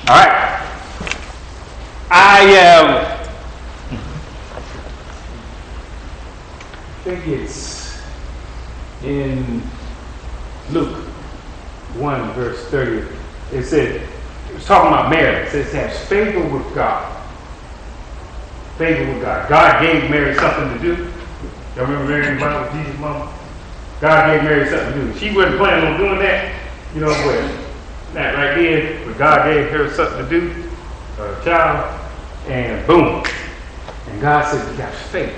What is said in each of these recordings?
All right. I think it's in Luke 1, verse 30. It said, it was talking about Mary. It says, has favor with God. Favor with God. God gave Mary something to do. Y'all remember Mary and with Jesus' mama? God gave Mary something to do. She wasn't planning on doing that, you know, but that right there, but God gave her something to do, a child, and boom. And God said, you got favor.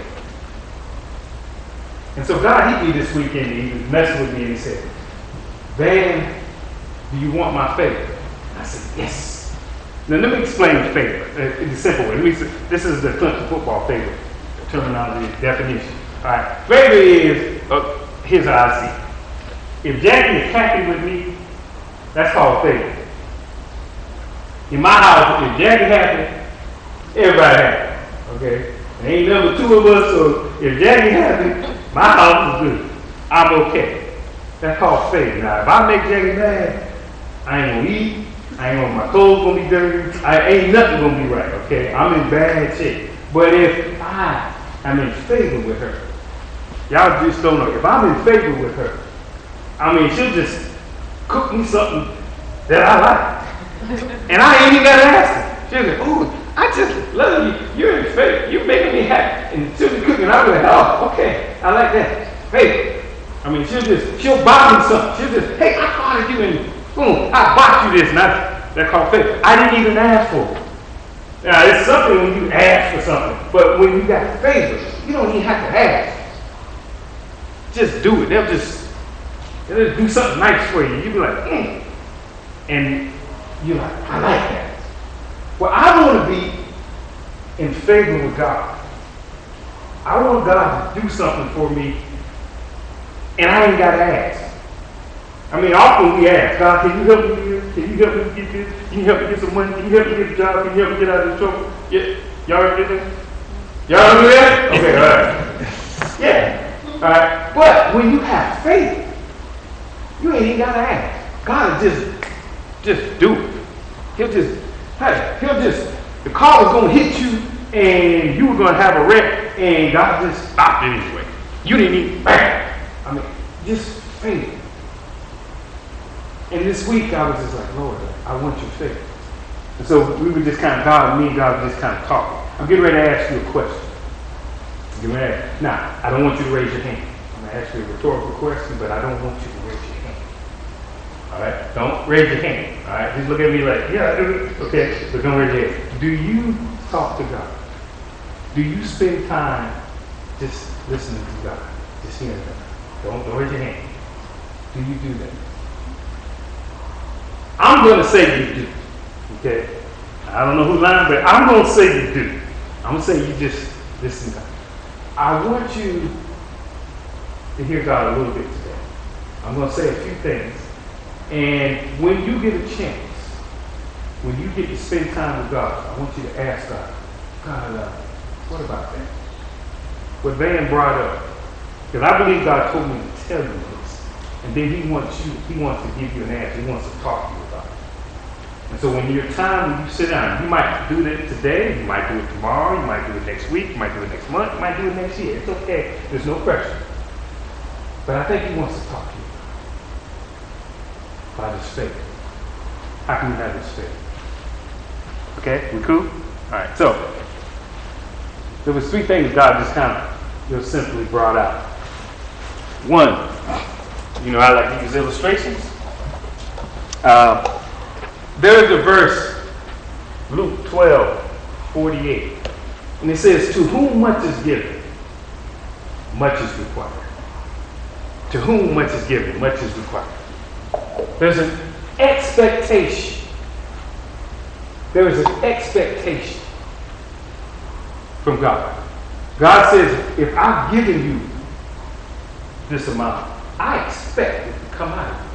And so God hit me this weekend, and he was messing with me, and he said, Van, do you want my favor? I said, yes. Now let me explain favor in a simple way. This is the Clemson football favor terminology, definition. All right. Favor is, here's how I see it. If Jackie is happy with me, that's called favor. In my house, if Jackie happy, everybody happy. Okay? There ain't number two of us, so if Jackie happy, my house is good. I'm okay. That's called favor. Now, if I make Jackie mad, I ain't gonna eat. I ain't gonna, my clothes gonna be dirty. Ain't nothing gonna be right, okay? I'm in bad shape. But if I am in favor with her, y'all just don't know. If I'm in favor with her, I mean, she'll just cook me something that I like. And I ain't even gotta ask her. She'll say, oh, I just love you. You're in favor. You're making me happy. And she'll be cooking. I'll be like, oh, okay. I like that. Hey. I mean, she'll buy me something. She'll just, hey, I thought of you and boom, I bought you this. And that's called favor. I didn't even ask for it. Now, it's something when you ask for something. But when you got favor, you don't even have to ask. Just do it. They'll just do something nice for you. You'll be like, And you're like, I like that. Well, I want to be in favor with God. I want God to do something for me, and I ain't got to ask. I mean, often we ask, God, can you help me here? Can you help me get this? Can you help me get some money? Can you help me get a job? Can you help me get out of this trouble? Yeah. Y'all ever get that? Y'all ever do that? Okay, all right. Yeah. All right. But when you have faith, you ain't even got to ask. God will just do it. He'll just, the car was going to hit you, and you were going to have a wreck, and God just stopped it anyway. You didn't even, I mean, just faith. And this week, I was just like, Lord, I want your faith. And so we were just kind of, God and God just kind of talking. I'm getting ready to ask you a question. Now, I don't want you to raise your hand. I'm going to ask you a rhetorical question, but I don't want you to raise your hand. All right? Don't raise your hand. All right? Just look at me like, yeah, I do it. Okay, but don't raise your hand. Do you talk to God? Do you spend time just listening to God? Just hearing God? Don't raise your hand. Do you do that? I'm going to say you do. Okay? I don't know who's lying, but I'm going to say you do. I'm going to say you just listen to God. I want you to hear God a little bit today. I'm going to say a few things. And when you get a chance, when you get to spend time with God, I want you to ask God, God, what about that? What Van brought up. Because I believe God told me to tell you this. And then he wants to give you an answer. He wants to talk to you about it. And so when your time, when you sit down, you might do it today, you might do it tomorrow, you might do it next week, you might do it next month, you might do it next year. It's okay. There's no pressure. But I think he wants to talk to you about his faith. How can you have his faith? Okay, we cool? All right, so there was three things God just kind of simply brought out. One, I like to use illustrations. There is a verse, Luke 12:48, and it says, to whom much is given, much is required. To whom much is given, much is required. There's an expectation. There is an expectation from God. God says, if I've given you this amount, I expect it to come out of you.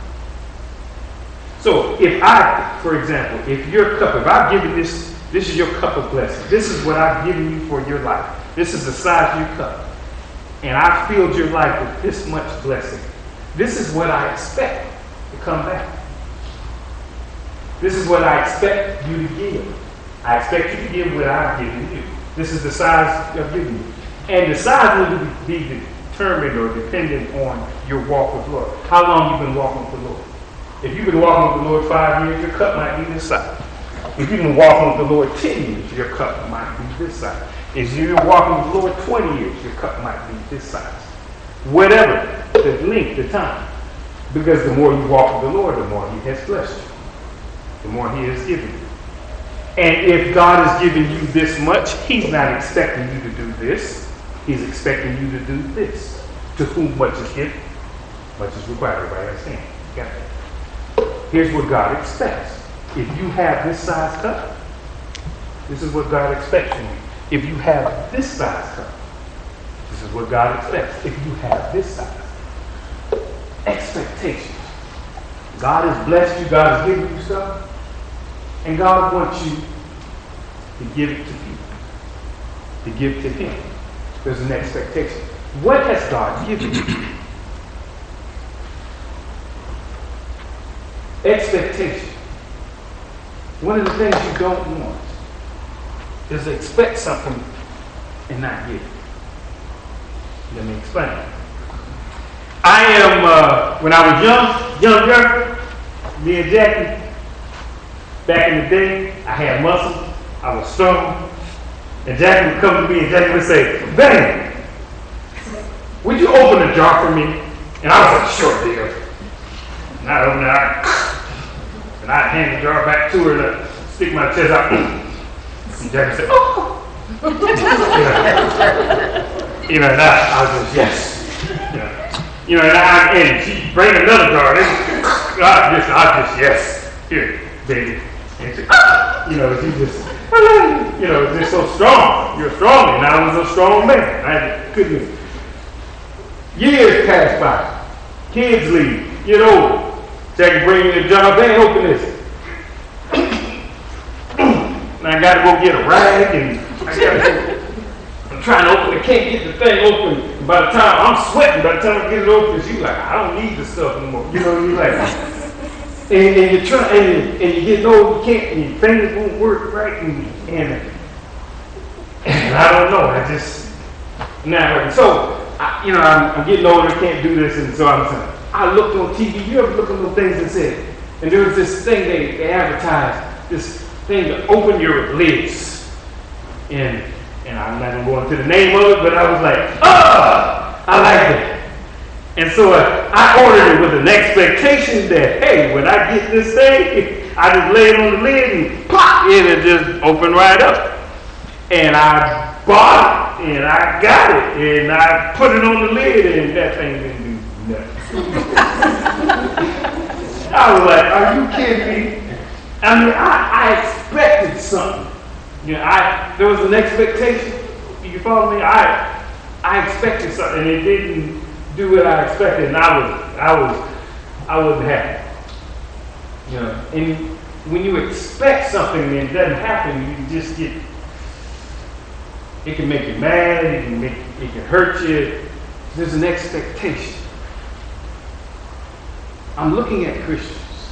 So if I, for example, if I've given this is your cup of blessing. This is what I've given you for your life. This is the size of your cup. And I filled your life with this much blessing. This is what I expect to come back. This is what I expect you to give. I expect you to give what I've given you. This is the size I've given you. And the size will be determined or dependent on your walk with the Lord. How long you've been walking with the Lord. If you've been walking with the Lord 5 years, your cup might be this size. If you've been walking with the Lord 10 years, your cup might be this size. If you're walking with the Lord 20 years, your cup might be this size. Whatever the length, the time. Because the more you walk with the Lord, the more He has blessed you. The more He has given you. And if God has given you this much, He's not expecting you to do this. He's expecting you to do this. To whom much is given, much is required. Everybody understand? Got it? Here's what God expects. If you have this size cup, this is what God expects from you. If you have this size cup, this is what God expects. If you have this size, expectations. God has blessed you, God has given you stuff, and God wants you to give it to people, to give to Him. There's an expectation. What has God given you? Expectation. One of the things you don't want is to expect something and not get it. Let me explain. I am, when I was younger, me and Jackie, back in the day, I had muscle, I was strong, and Jackie would come to me and Jackie would say, "Ben, would you open a jar for me?" And I was like, "Sure, dear." And I opened it, and I'd hand the jar back to her and I'd stick my chest out. And Jackie said, "Oh." And I was just, yes. And she bring another jar. I just, yes. Here, baby. And she, she just, just so strong. You're strong. And I was a strong man. I couldn't. Years pass by. Kids leave. Get old. Jackie bring me the jar. They open this. And I got to go get a rag, and I'm trying to open it. Can't get the thing open. And by the time I'm sweating, by the time I get it open, she's like, "I don't need this stuff anymore." You're like, and you're trying, and you get old, you can't, and your fingers won't work right, and I don't know. I just now, so I'm getting older, can't do this, and so I looked on TV. You ever look at those things and said, and there was this thing they advertised, this thing to open your lids, and I'm not going to go into the name of it, but I was like, I like it. And so I ordered it with an expectation that, hey, when I get this thing, I just lay it on the lid and pop, it'll just open right up. And I bought it, and I got it, and I put it on the lid, and that thing didn't do nothing. I was like, are you kidding me? I mean, I expected something. There was an expectation. You follow me? I expected something, and it didn't do what I expected, and I wasn't happy. And when you expect something and it doesn't happen, you just get. It can make you mad. It can hurt you. There's an expectation. I'm looking at Christians.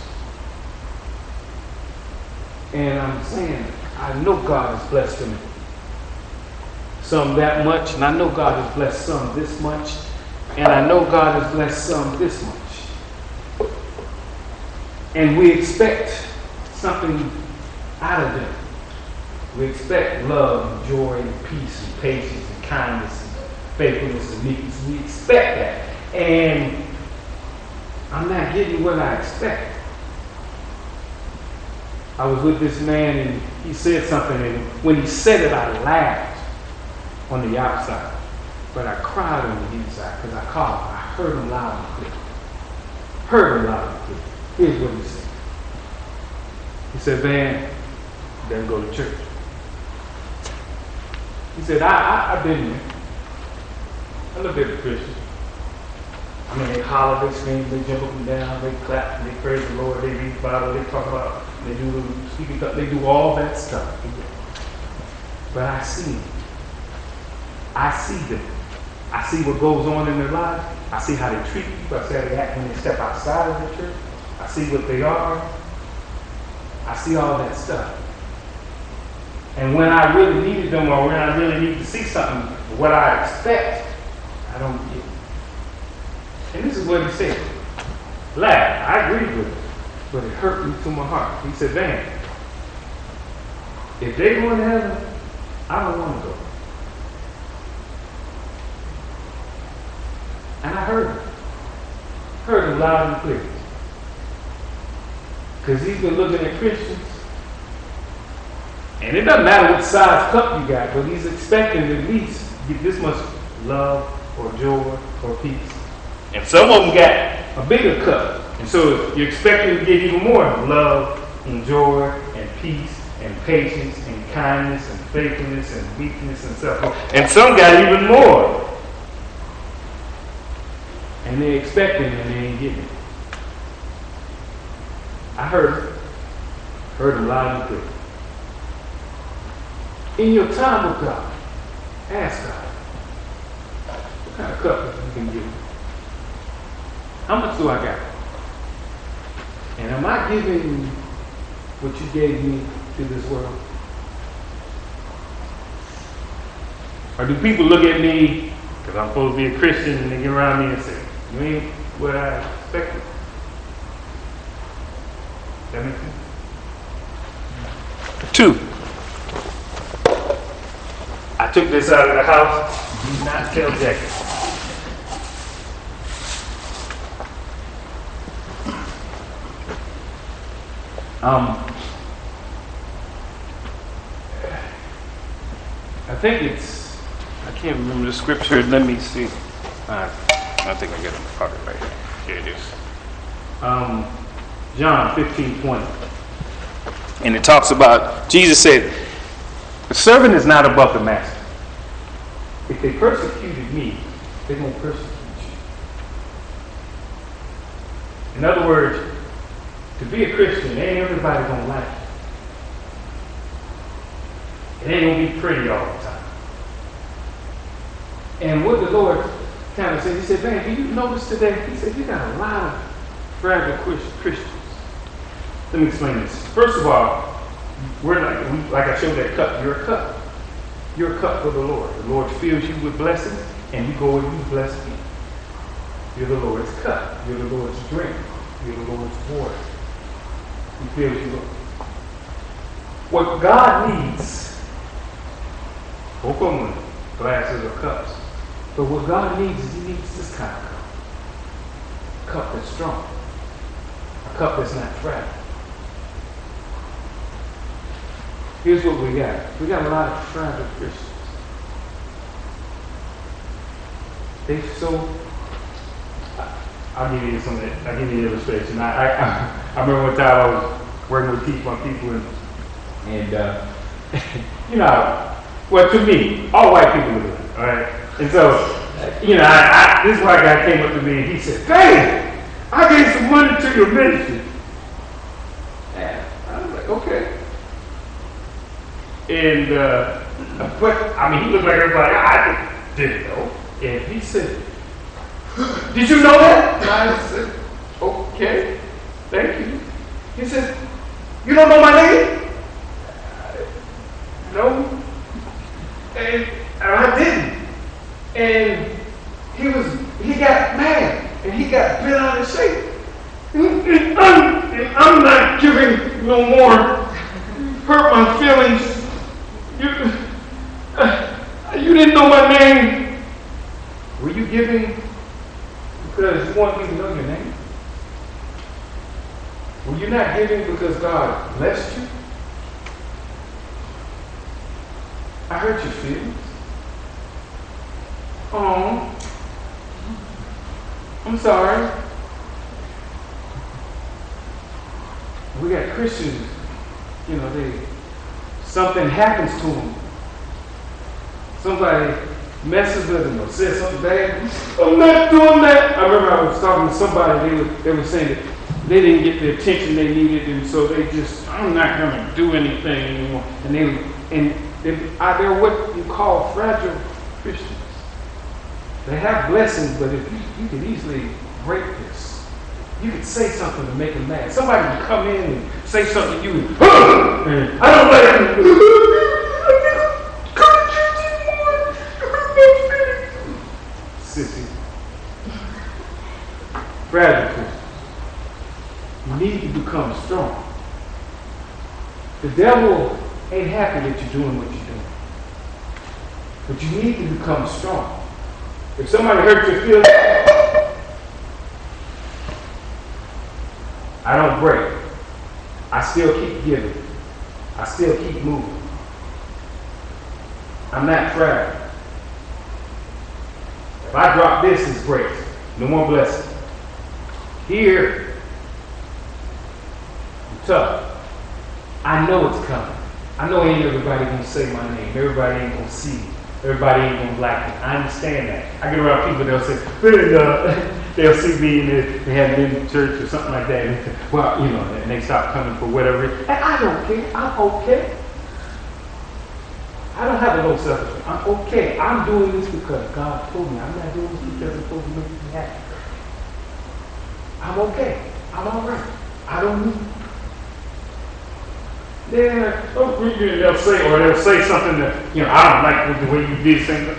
And I'm saying, I know God has blessed them. Some that much, and I know God has blessed some this much, and I know God has blessed some this much. And we expect something out of them. We expect love and joy and peace and patience and kindness and faithfulness and meekness. We expect that. And I'm not getting what I expect. I was with this man and he said something, and when he said it, I laughed on the outside, but I cried on the inside because I called him. I heard him loud and clear. Heard him loud and clear. Here's what he said. He said, "Van, you better go to church." He said, I've been there. I look at the Christians. I mean, they holler, they scream, they jump up and down, they clap, they praise the Lord, they read the Bible, they talk about, they do speaking, they do all that stuff. But I see them. I see them. I see what goes on in their lives. I see how they treat people. I see how they act when they step outside of the church. I see what they are. I see all that stuff. And when I really needed them or when I really need to see something, what I expect, I don't get. And this is what he said. Laugh. I agreed with it, but it hurt me to my heart. He said, man, if they go to heaven, I don't want to go. And I heard him loud and clear. Because he's been looking at Christians. And it doesn't matter what size cup you got, but he's expecting to at least get this much love or joy or peace. And some of them got a bigger cup. And so you're expecting to get even more love and joy and peace and patience and kindness and faithfulness and weakness and self-control. And some got even more. And they're expecting and they ain't getting it. I heard him loud and clear. In your time with God, ask God, what kind of cup you can give me? How much do I got? And am I giving what you gave me to this world? Or do people look at me, because I'm supposed to be a Christian, and they get around me and say, you ain't what I expected? That makes sense? 2. I took this out of the house. Do not tell Jackie. I think it's, I can't remember the scripture. Let me see. I think I got it in the pocket right here. Here it is. John 15:20. And it talks about, Jesus said, the servant is not above the master. If they persecuted me, they're going to persecute you. In other words, to be a Christian, ain't everybody going to like you. It ain't going to be pretty all the time. And what the Lord kind of said, he said, man, do you notice today? He said, you got a lot of fragile Christians. Let me explain this. First of all, we're like I showed that cup. You're a cup. You're a cup for the Lord. The Lord fills you with blessings, and you go and you bless me. You're the Lord's cup. You're the Lord's drink. You're the Lord's water. He fills you up. What God needs, both of them glasses or cups, but what God needs is he needs this kind of cup. A cup that's strong. A cup that's not fragile. Here's what we got. We got a lot of fragile Christians. They so. I'll give you some. I'll give you an illustration. I remember one time I was working with people, and you know, well, to me, all white people are doing it, all right. And so, you know, this white guy came up to me and he said, "Hey, I gave some money to your ministry." And I was like, "Okay." And, but, I mean, he looked like everybody. I didn't know. And he said, "Did you know that?" And I said, "Okay, thank you." He said, "You don't know my name?" No. And I didn't. And he got mad. And he got bent out of shape. And I'm not giving no more. Hurt my feelings. You didn't know my name. Were you giving because you want me to know your name? Were you not giving because God blessed you? I hurt your feelings. Oh, I'm sorry. We got Christians, you know, something happens to them. Somebody messes with them or says something bad. I'm not doing that. I remember I was talking to somebody, they were saying that they didn't get the attention they needed, and so they just, I'm not going to do anything anymore. And they're what you call fragile Christians. They have blessings, but if you could easily break this. You could say something to make them mad. Somebody would come in and say something to you, and I don't like it. Sissy. Fragile Christian. You need to become strong. The devil ain't happy that you're doing what you're doing. But you need to become strong. If somebody hurts your feelings, I don't break. I still keep giving. I still keep moving. I'm not fragile. If I drop this, it's grace. No more blessing. Here, I'm tough. I know it's coming. I know ain't everybody gonna say my name. Everybody ain't gonna see me. Everybody ain't gonna like me. I understand that. I get around people, they'll say, they'll see me and they haven't been to church or something like that. And, well, you know, and they stop coming for whatever. And I don't care. I'm okay. I don't have a low self-esteem. I'm okay. I'm doing this because God told me. I'm not doing this because it's supposed to make me happy. I'm okay. I'm all right. I don't need. Yeah, they'll say something that, you know, I don't like the way you did things.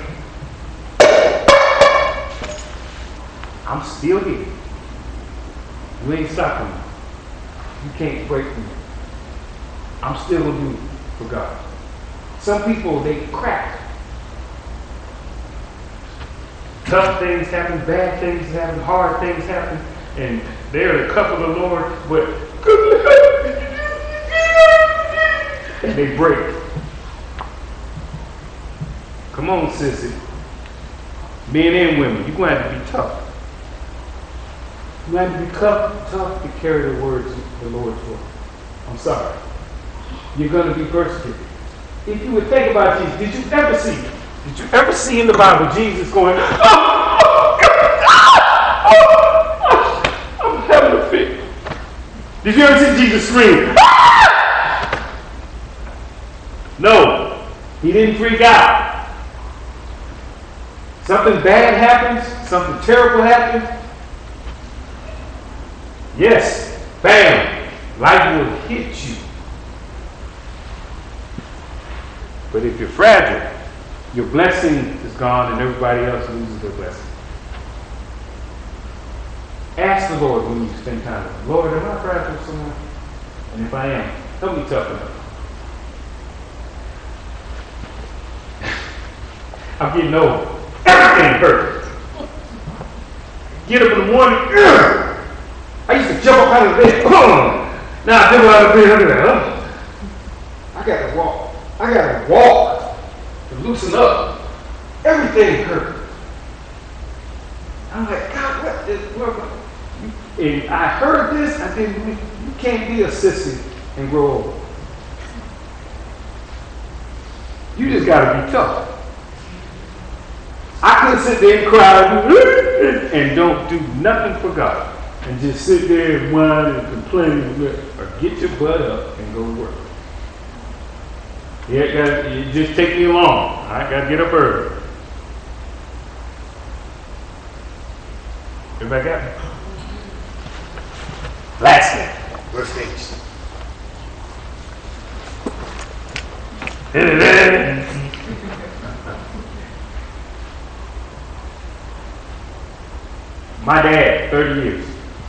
I'm still here. You ain't stopping me. You can't break me. I'm still going to do it for God. Some people, they crack. Tough things happen, bad things happen, hard things happen, and they're the cup of the Lord, but and they break. Come on, sissy. Men and women, you're going to have to be tough. You're going to have to be tough to carry the words of the Lord's word. I'm sorry. You're going to be persecuted. If you would think about Jesus, did you ever see in the Bible Jesus going, I'm having a fit? Did you ever see Jesus scream? No, he didn't freak out. Something bad happens, something terrible happens. Yes, bam, life will hit you. But if you're fragile, your blessing is gone and everybody else loses their blessing. Ask the Lord when you spend time with him. Lord, am I fragile someone? And if I am, help me toughen up. I'm getting old. Everything hurts. Get up in the morning. I used to jump up out of bed. Now I jump out of bed. Look at that. I got to walk. I got to walk to loosen up. Everything hurts. I'm like, God, what is working? And I heard this. I think you can't be a sissy and grow old. You just got to be tough. I couldn't sit there and cry and don't do nothing for God. And just sit there and whine and complain or get your butt up and go to work. Yeah, it just take me long. I got to get up early. Everybody got me? Last thing. Verse 8. My dad, 30 years.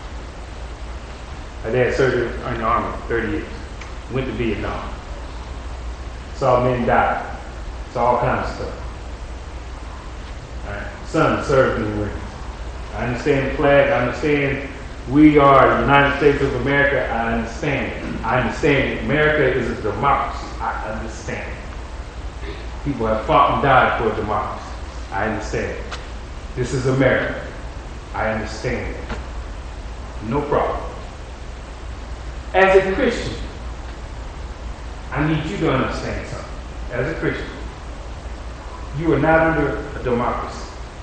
My dad served in the army 30 years. Went to Vietnam. Saw men die. Saw all kinds of stuff. All right. Son served in the Marines. I understand the flag. I understand we are the United States of America. I understand it. I understand America is a democracy. I understand it. People have fought and died for a democracy. I understand it. This is America. I understand it. No problem. As a Christian, I need you to understand something. As a Christian, you are not under a democracy.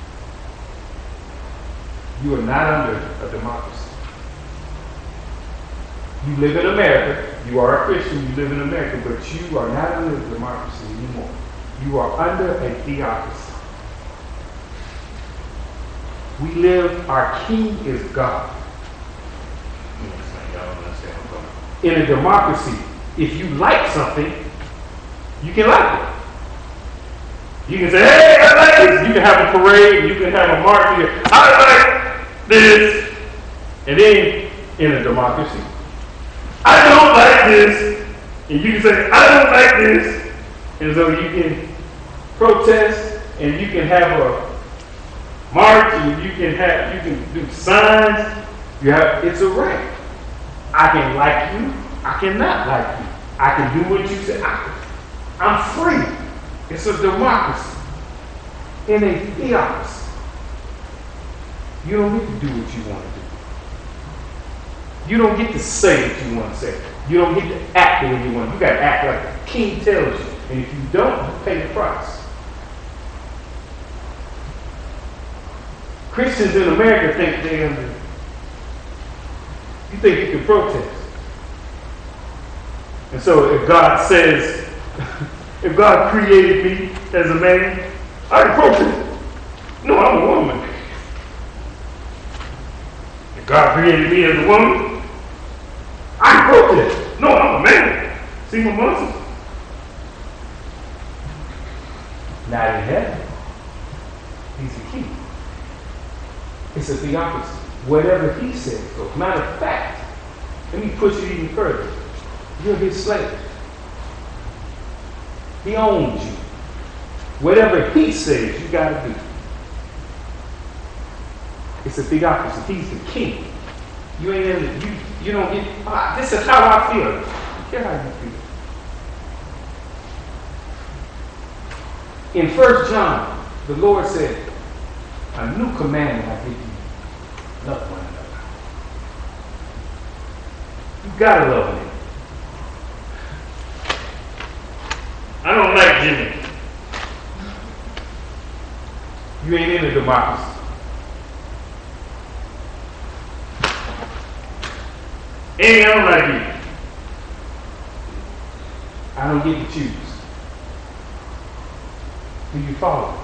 You are not under a democracy. You live in America. You are a Christian. You live in America, but you are not under a democracy anymore. You are under a theocracy. We live, our king is God. in a democracy, if you like something, you can like it. You can say, hey, I like this. You can have a parade, you can have a march. I like this. And then in a democracy, I don't like this. And you can say, I don't like this. And so you can protest and you can have a march and you can do signs. It's a right. I can like you. I cannot like you. I can do what you say. I'm free. It's a democracy. In a theocracy, you don't get to do what you want to do. You don't get to say what you want to say. You don't get to act the way you want. You got to act like the king tells you. And if you don't, you pay the price. Christians in America think they're under. You think you can protest. And so if God says, if God created me as a man, I can protest. No, I'm a woman. If God created me as a woman, I can protest. No, I'm a man. See my muscles? Not in heaven. He's the king. It's a theocracy. Whatever he says goes. Matter of fact, let me push it even further. You're his slave. He owns you. Whatever he says, you got to do. It's a theocracy. He's the king. You ain't in the, you don't get. This is how I feel. I don't care how you feel. In 1 John, the Lord said, "A new commandment I give you: love one another." You gotta love me. I don't like Jimmy. You ain't in a democracy. And I don't like you. I don't get to choose. Do you follow?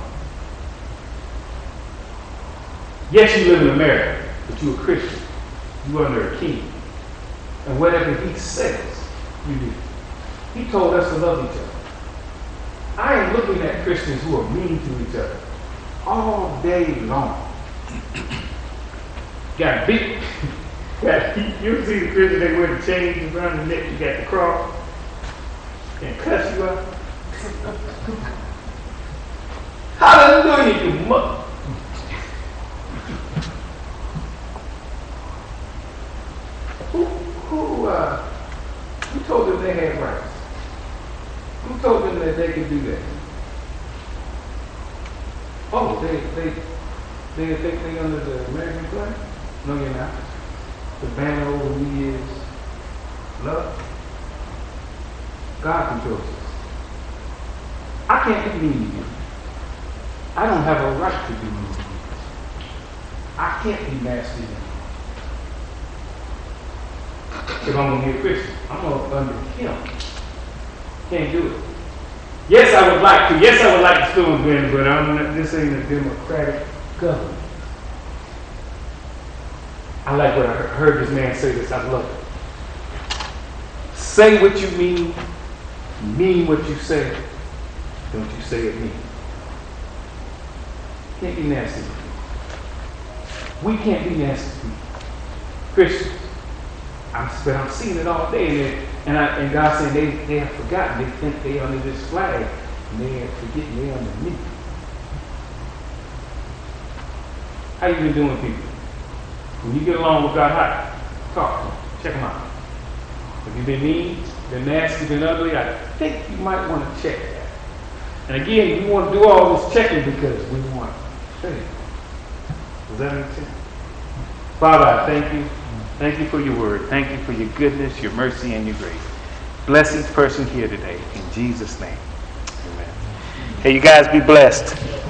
Yes, you live in America, but you're a Christian. You're under a king. And whatever he says, you do. He told us to love each other. I am looking at Christians who are mean to each other all day long. Got big. You see the Christian, they wear the chains around the neck, you got the cross, and cuss you out. Hallelujah, you mother. Who told them they had rights? Who told them that they could do that? Oh, they think they under the American flag? No, you're not. The banner over me is love. God controls us. I can't be mean to you. I don't have a right to be mean to you. I can't be nasty to you. If I'm going to be a Christian, I'm going to under him. Can't do it. Yes, I would like to. Yes, I would like to still win, but this ain't a democratic government. I like what I heard this man say this. I love it. Say what you mean what you say. Don't you say it mean. Can't be nasty. We can't be nasty people. Christians. But I'm seeing it all day, and God saying they have forgotten. They think they under this flag, and they are forgetting they under me. How you been doing, people? When you get along with God, talk to them. Check them out. If you've been mean, been nasty, been ugly, I think you might want to check that. And again, we want to do all this checking because we want faith. Does that make sense? Father, I thank you. Thank you for your word. Thank you for your goodness, your mercy, and your grace. Bless each person here today. In Jesus' name. Amen. Hey, you guys be blessed.